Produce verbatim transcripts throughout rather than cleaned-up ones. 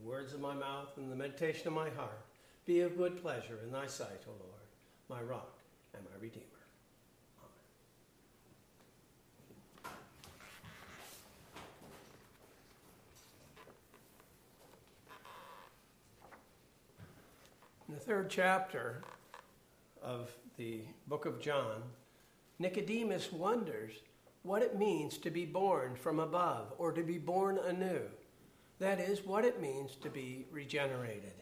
the words of my mouth and the meditation of my heart be of good pleasure in thy sight, O Lord, my rock and my redeemer. In the third chapter of the book of John, Nicodemus wonders what it means to be born from above or to be born anew. That is, what it means to be regenerated.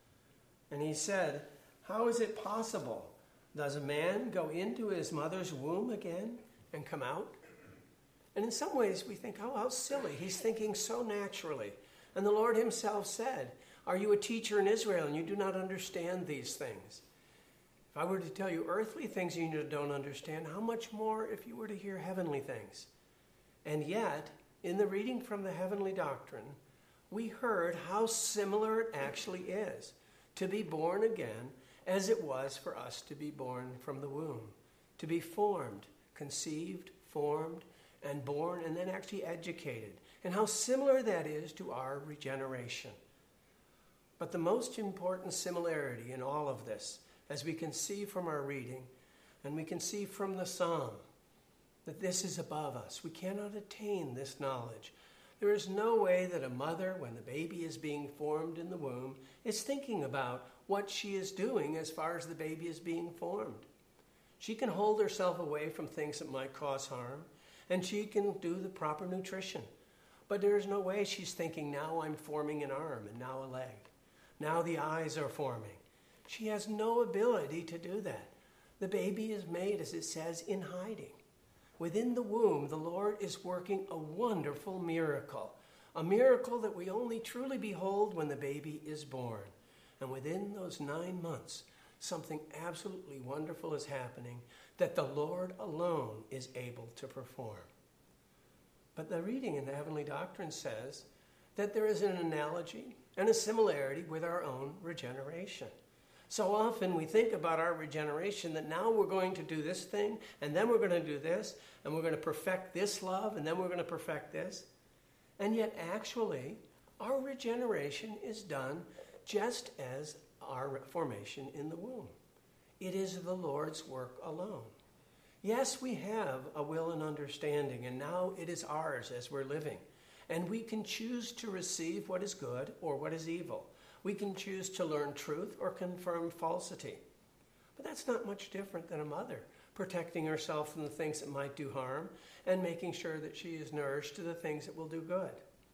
And he said, how is it possible? Does a man go into his mother's womb again and come out? And in some ways we think, oh, how silly. He's thinking so naturally. And the Lord himself said, are you a teacher in Israel and you do not understand these things? If I were to tell you earthly things you don't understand, how much more if you were to hear heavenly things? And yet, in the reading from the heavenly doctrine, we heard how similar it actually is to be born again as it was for us to be born from the womb, to be formed, conceived, formed, and born, and then actually educated, and how similar that is to our regeneration. But the most important similarity in all of this, as we can see from our reading, and we can see from the psalm, that this is above us. We cannot attain this knowledge. There is no way that a mother, when the baby is being formed in the womb, is thinking about what she is doing as far as the baby is being formed. She can hold herself away from things that might cause harm, and she can do the proper nutrition. But there is no way she's thinking, now I'm forming an arm and now a leg. Now the eyes are forming. She has no ability to do that. The baby is made, as it says, in hiding. Within the womb, the Lord is working a wonderful miracle, a miracle that we only truly behold when the baby is born. And within those nine months, something absolutely wonderful is happening that the Lord alone is able to perform. But the reading in the Heavenly Doctrine says that there is an analogy and a similarity with our own regeneration. So often we think about our regeneration that now we're going to do this thing, and then we're going to do this, and we're going to perfect this love, and then we're going to perfect this. And yet actually, our regeneration is done just as our formation in the womb. It is the Lord's work alone. Yes, we have a will and understanding, and now it is ours as we're living. And we can choose to receive what is good or what is evil. We can choose to learn truth or confirm falsity. But that's not much different than a mother protecting herself from the things that might do harm and making sure that she is nourished to the things that will do good.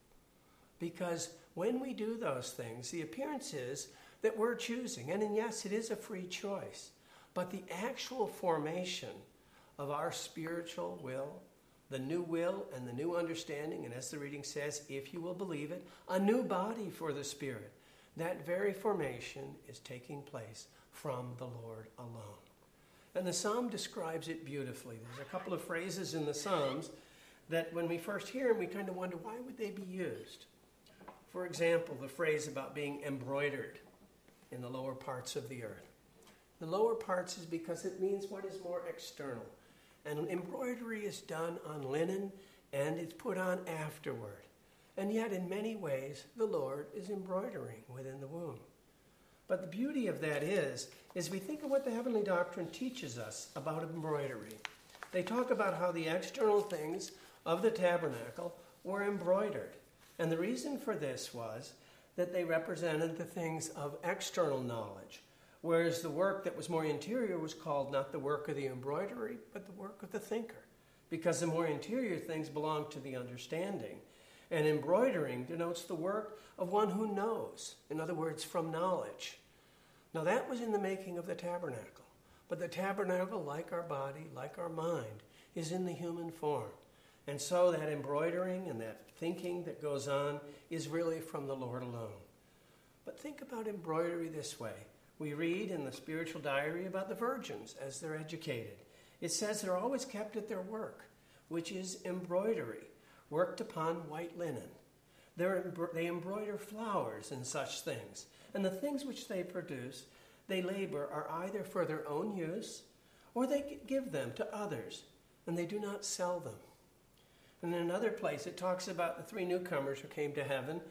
Because when we do those things, the appearance is that we're choosing. And then, yes, it is a free choice. But the actual formation of our spiritual will, the new will and the new understanding, and as the reading says, if you will believe it, a new body for the Spirit, that very formation is taking place from the Lord alone. And the psalm describes it beautifully. There's a couple of phrases in the Psalms that when we first hear them, we kind of wonder, why would they be used? For example, the phrase about being embroidered in the lower parts of the earth. The lower parts is because it means what is more external. And embroidery is done on linen, and it's put on afterward. And yet, in many ways, the Lord is embroidering within the womb. But the beauty of that is, is we think of what the Heavenly Doctrine teaches us about embroidery. They talk about how the external things of the tabernacle were embroidered. And the reason for this was that they represented the things of external knowledge, whereas the work that was more interior was called not the work of the embroidery, but the work of the thinker, because the more interior things belong to the understanding. And embroidering denotes the work of one who knows, in other words, from knowledge. Now that was in the making of the tabernacle. But the tabernacle, like our body, like our mind, is in the human form. And so that embroidering and that thinking that goes on is really from the Lord alone. But think about embroidery this way. We read in the spiritual diary about the virgins as they're educated. It says they're always kept at their work, which is embroidery, worked upon white linen. They're, they embroider flowers and such things. And the things which they produce, they labor, are either for their own use or they give them to others, and they do not sell them. And in another place, it talks about the three newcomers who came to heaven,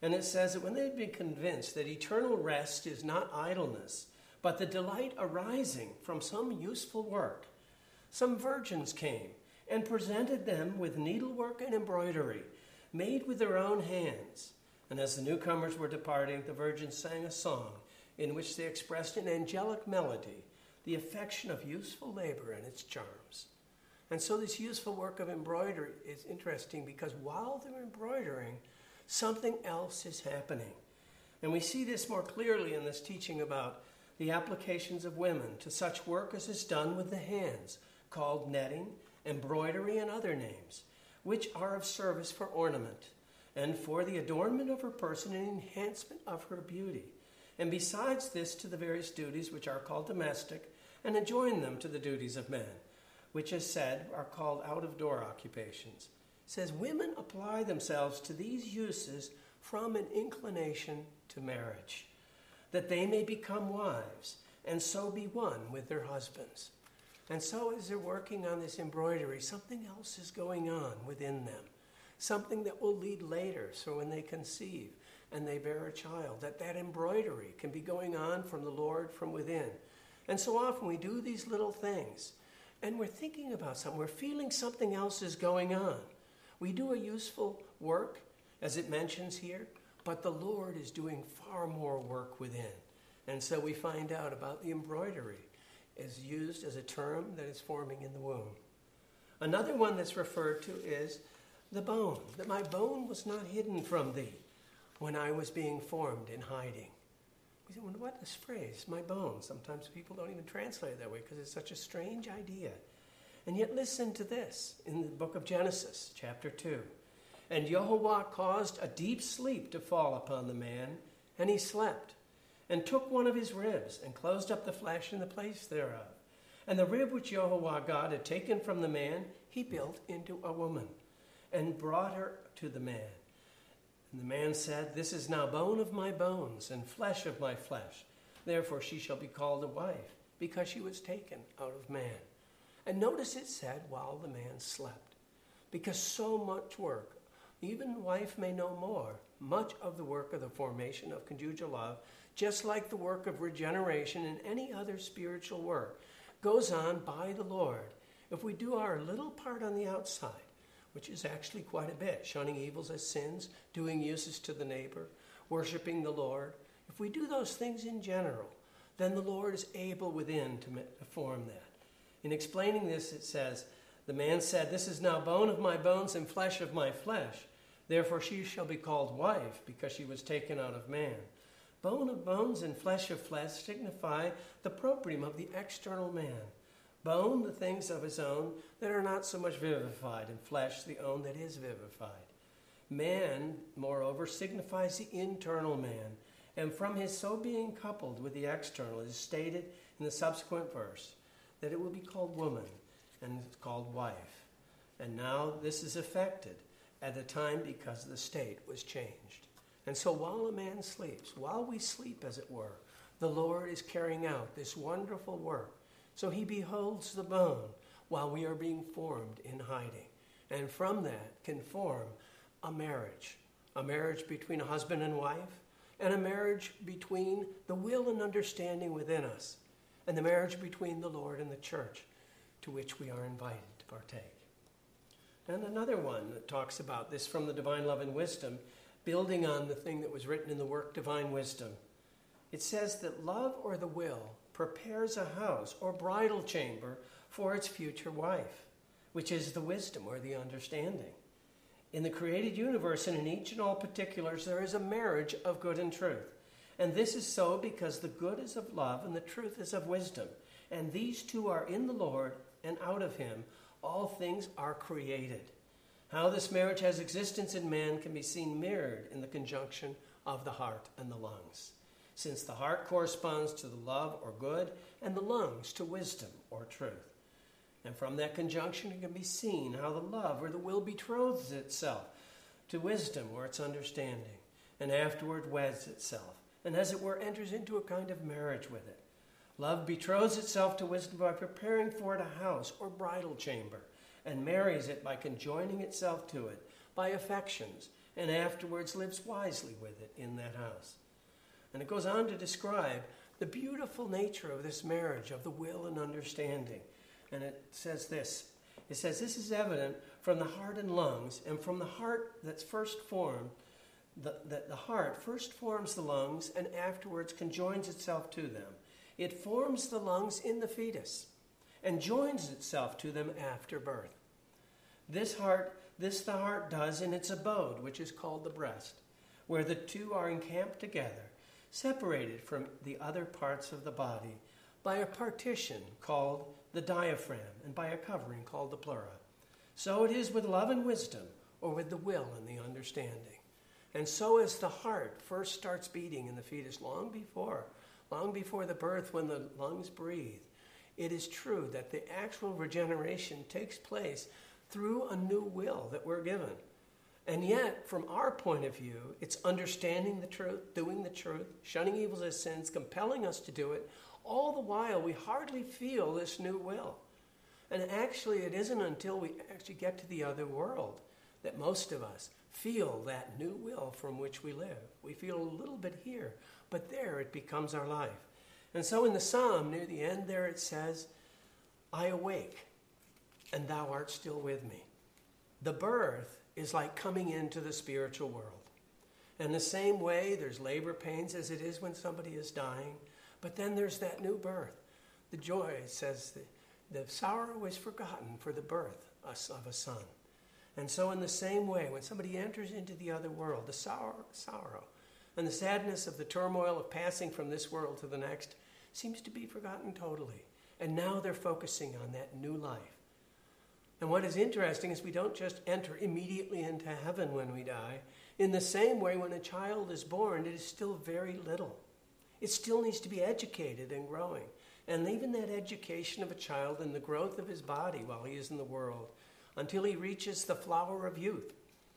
And it says that when they had been convinced that eternal rest is not idleness, but the delight arising from some useful work, some virgins came and presented them with needlework and embroidery, made with their own hands. And as the newcomers were departing, the virgins sang a song in which they expressed in angelic melody the affection of useful labor and its charms. And so this useful work of embroidery is interesting because while they're embroidering, something else is happening. And we see this more clearly in this teaching about the applications of women to such work as is done with the hands, called netting, embroidery, and other names, which are of service for ornament, and for the adornment of her person and enhancement of her beauty. And besides this, to the various duties which are called domestic, and adjoin them to the duties of men, which, as said, are called out-of-door occupations. It says, women apply themselves to these uses from an inclination to marriage, that they may become wives, and so be one with their husbands. And so as they're working on this embroidery, something else is going on within them, something that will lead later, so when they conceive and they bear a child, that that embroidery can be going on from the Lord from within. And so often we do these little things, and we're thinking about something, we're feeling something else is going on. We do a useful work, as it mentions here, but the Lord is doing far more work within. And so we find out about the embroidery is used as a term that is forming in the womb. Another one that's referred to is the bone, that my bone was not hidden from thee when I was being formed in hiding. We say, well, what this phrase, my bone? Sometimes people don't even translate it that way because it's such a strange idea. And yet listen to this in the book of Genesis, chapter two. And Yehovah caused a deep sleep to fall upon the man, and he slept, and took one of his ribs, and closed up the flesh in the place thereof. And the rib which Yehovah God had taken from the man, he built into a woman, and brought her to the man. And the man said, this is now bone of my bones, and flesh of my flesh. Therefore she shall be called a wife, because she was taken out of man. And notice it said, while the man slept. Because so much work, even wife may know more, much of the work of the formation of conjugal love, just like the work of regeneration and any other spiritual work, goes on by the Lord. If we do our little part on the outside, which is actually quite a bit, shunning evils as sins, doing uses to the neighbor, worshiping the Lord, if we do those things in general, then the Lord is able within to form that. In explaining this, it says, the man said, this is now bone of my bones and flesh of my flesh. Therefore she shall be called wife, because she was taken out of man. Bone of bones and flesh of flesh signify the proprium of the external man. Bone, the things of his own that are not so much vivified, and flesh, the own that is vivified. Man, moreover, signifies the internal man, and from his so being coupled with the external, it is stated in the subsequent verse that it will be called woman, and it's called wife. And now this is effected at the time because the state was changed. And so while a man sleeps, while we sleep as it were, the Lord is carrying out this wonderful work. So he beholds the bone while we are being formed in hiding. And from that can form a marriage, a marriage between a husband and wife, and a marriage between the will and understanding within us, and the marriage between the Lord and the church, to which we are invited to partake. And another one that talks about this from the Divine Love and Wisdom, building on the thing that was written in the work Divine Wisdom. It says that love or the will prepares a house or bridal chamber for its future wife, which is the wisdom or the understanding. In the created universe and in each and all particulars, there is a marriage of good and truth. And this is so because the good is of love and the truth is of wisdom. And these two are in the Lord, and out of him all things are created. How this marriage has existence in man can be seen mirrored in the conjunction of the heart and the lungs, since the heart corresponds to the love or good, and the lungs to wisdom or truth. And from that conjunction it can be seen how the love or the will betroths itself to wisdom or its understanding, and afterward weds itself, and as it were enters into a kind of marriage with it. Love betroths itself to wisdom by preparing for it a house or bridal chamber, and marries it by conjoining itself to it by affections, and afterwards lives wisely with it in that house. And it goes on to describe the beautiful nature of this marriage, of the will and understanding. And it says this. It says, this is evident from the heart and lungs, and from the heart that's first formed, the, that the heart first forms the lungs and afterwards conjoins itself to them. It forms the lungs in the fetus and joins itself to them after birth. This heart, this the heart does in its abode, which is called the breast, where the two are encamped together, separated from the other parts of the body by a partition called the diaphragm and by a covering called the pleura. So it is with love and wisdom, or with the will and the understanding. And so as the heart first starts beating in the fetus long before, long before the birth when the lungs breathe, it is true that the actual regeneration takes place through a new will that we're given. And yet, from our point of view, it's understanding the truth, doing the truth, shunning evils as sins, compelling us to do it. All the while, we hardly feel this new will. And actually, it isn't until we actually get to the other world that most of us feel that new will from which we live. We feel a little bit here, but there it becomes our life. And so in the psalm, near the end there, it says, I awake, and thou art still with me. The birth is like coming into the spiritual world. In the same way, there's labor pains as it is when somebody is dying, but then there's that new birth. The joy, it says, the, the sorrow is forgotten for the birth of a son. And so in the same way, when somebody enters into the other world, the sorrow, sorrow and the sadness of the turmoil of passing from this world to the next seems to be forgotten totally. And now they're focusing on that new life. And what is interesting is we don't just enter immediately into heaven when we die. In the same way, when a child is born, it is still very little. It still needs to be educated and growing. And even that education of a child and the growth of his body while he is in the world, until he reaches the flower of youth,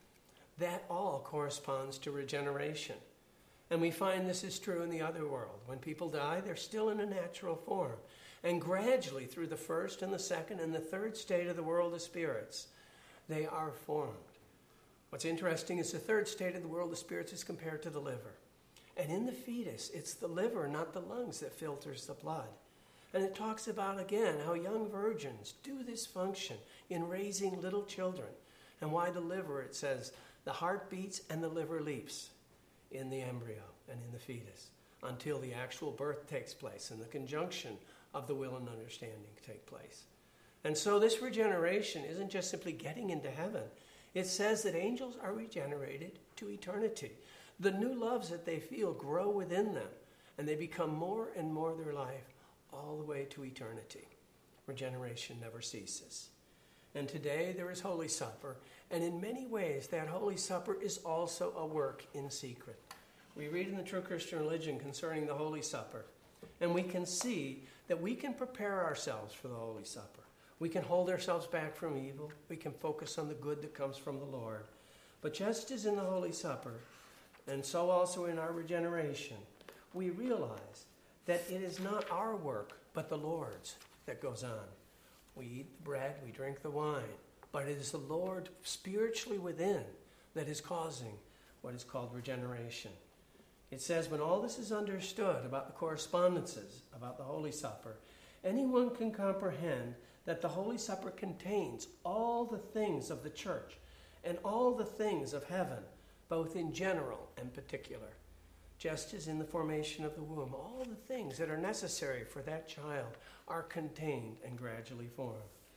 that all corresponds to regeneration. And we find this is true in the other world. When people die, they're still in a natural form. And gradually, through the first and the second and the third state of the world of spirits, they are formed. What's interesting is the third state of the world of spirits is compared to the liver. And in the fetus, it's the liver, not the lungs, that filters the blood. And it talks about, again, how young virgins do this function in raising little children. And why the liver, it says, the heart beats and the liver leaps in the embryo and in the fetus until the actual birth takes place and the conjunction of the will and understanding take place. And so this regeneration isn't just simply getting into heaven. It says that angels are regenerated to eternity. The new loves that they feel grow within them, and they become more and more their life all the way to eternity. Regeneration never ceases. And today there is Holy Supper, and in many ways that Holy Supper is also a work in secret. We read in the True Christian Religion concerning the Holy Supper, and we can see that we can prepare ourselves for the Holy Supper. We can hold ourselves back from evil. We can focus on the good that comes from the Lord. But just as in the Holy Supper, and so also in our regeneration, we realize that it is not our work, but the Lord's that goes on. We eat the bread, we drink the wine, but it is the Lord spiritually within that is causing what is called regeneration. It says, when all this is understood about the correspondences about the Holy Supper, anyone can comprehend that the Holy Supper contains all the things of the church and all the things of heaven, both in general and particular. Just as in the formation of the womb, all the things that are necessary for that child are contained and gradually formed.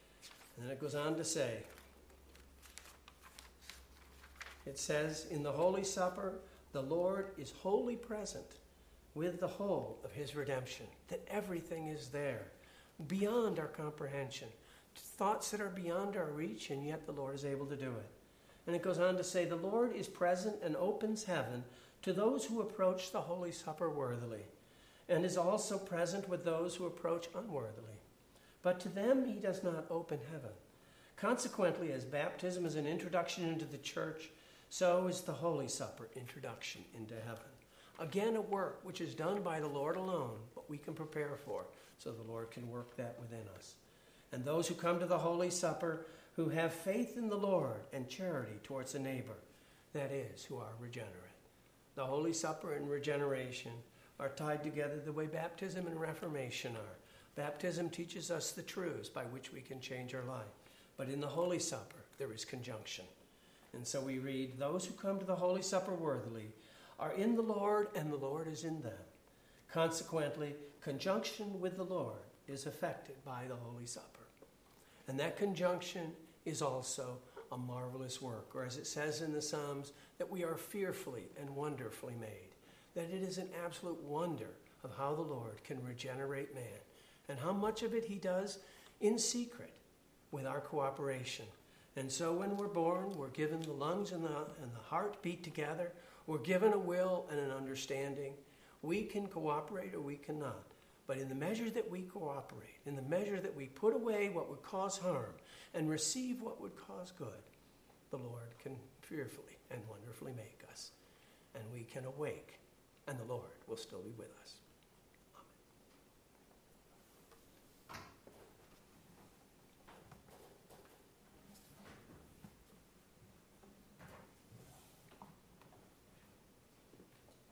And then it goes on to say, it says, in the Holy Supper, the Lord is wholly present with the whole of his redemption, that everything is there, beyond our comprehension, thoughts that are beyond our reach, and yet the Lord is able to do it. And it goes on to say, the Lord is present and opens heaven to those who approach the Holy Supper worthily, and is also present with those who approach unworthily. But to them he does not open heaven. Consequently, as baptism is an introduction into the church, so is the Holy Supper introduction into heaven. Again, a work which is done by the Lord alone, but we can prepare for, so the Lord can work that within us. And those who come to the Holy Supper, who have faith in the Lord and charity towards a neighbor, that is, who are regenerate. The Holy Supper and regeneration are tied together the way baptism and reformation are. Baptism teaches us the truths by which we can change our life. But in the Holy Supper, there is conjunction. And so we read, those who come to the Holy Supper worthily are in the Lord, and the Lord is in them. Consequently, conjunction with the Lord is effected by the Holy Supper. And that conjunction is also a marvelous work, or as it says in the Psalms, that we are fearfully and wonderfully made. That it is an absolute wonder of how the Lord can regenerate man, and how much of it he does in secret with our cooperation. And so when we're born, we're given the lungs and the, and the heart beat together. We're given a will and an understanding. We can cooperate or we cannot. But in the measure that we cooperate, in the measure that we put away what would cause harm and receive what would cause good, the Lord can fearfully and wonderfully make us. And we can awake, and the Lord will still be with us.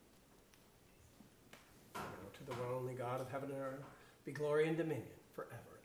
To the one only God of heaven and earth, be glory and dominion forever.